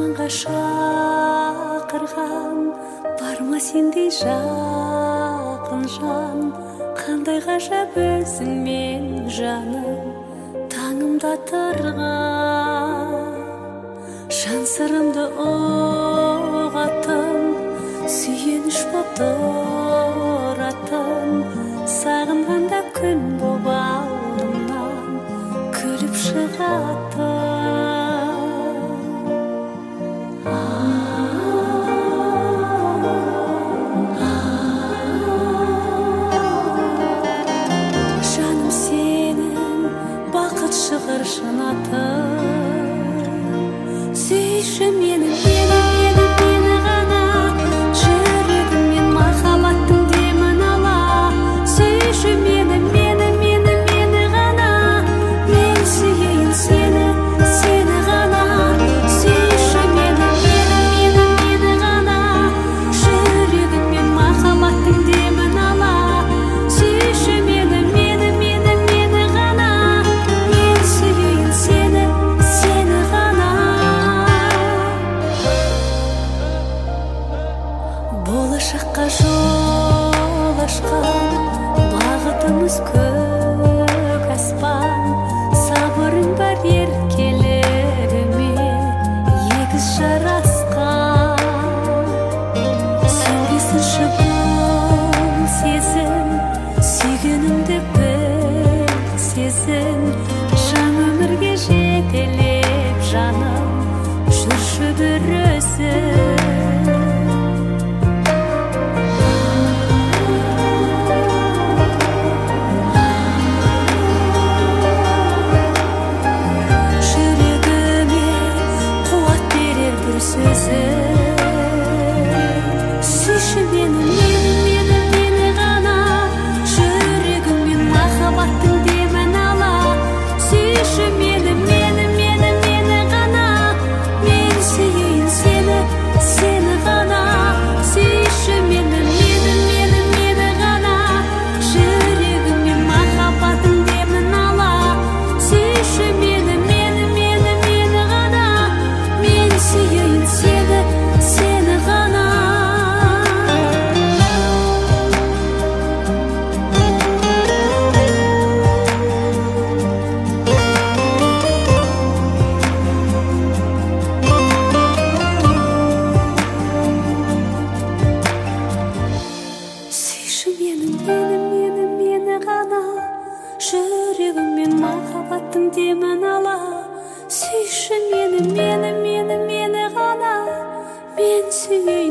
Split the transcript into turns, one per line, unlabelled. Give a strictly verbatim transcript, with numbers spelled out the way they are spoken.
арманға шақырған, барма сендей жақын жан. Қандай ғажап өзің мен жаным, таңымда тұрған. Жан сырымды ұғатын, сүйеніш боп тұратын. Сағынғанда күн боп алдымнан күліп шығатын. Жаным сенің бақыт шығыр шынатын. Сүйші мені, мені, мені, мені ғана. Жүрегіммен махаббаттың демін ала. Сүйші мені, мені, мені, мені ғана. Мен сүйейін сені, сені ғана. Сүйші мені, мені, мені, мені ғана. Жүрегіммен махаббаттың демін ала. Сүйші мені, мені, мені, мені ғана. Мен сүйейін сені, сені ғана. Болашаққа жол ашқан, бағытымыз көк аспан. Сабырың бар еркелігіме егіз жарасқан. Сөнбесінші бұл сезім, сүйгенімді біл сезін. Жан өмірге жетелеп жаным, жүрші бір өзің. Жүрегіме қуат берер бір сөзің. Сүйші мені, мені, мені, мені ғана. Жүрегіммен махаббаттың демін ала. Сүйші мені, мені, мені, мені ғана. Мен сүйейін сені, сені ғана. Сүйші мені, мені, мені, мені ғана. Жүрегіммен махаббаттың демін ала. Сүйші мені, мені, мені, мені ғана. Мен сүйейін сені, сені ғана. Сүйші мені, мені, мені, мені ғана. Жүрегіммен махаббаттың демін ала. Сүйші мені, мені, мені, мені ғана. Мен сүйейін